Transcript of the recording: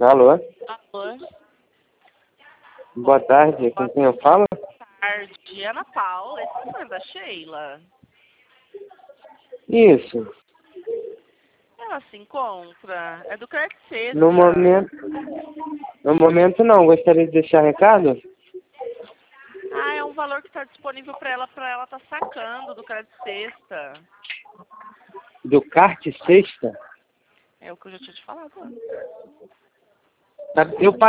Alô? Alô? Boa tarde, com quem eu falo? Boa tarde, Ana Paula, esse é da Sheila. Isso. Ela se encontra, é do Credit Sexta. No momento não, gostaria de deixar recado? Ah, é um valor que está disponível para ela tá sacando do Credit Sexta. Do kart sexta? É o que eu já tinha te falado antes. Eu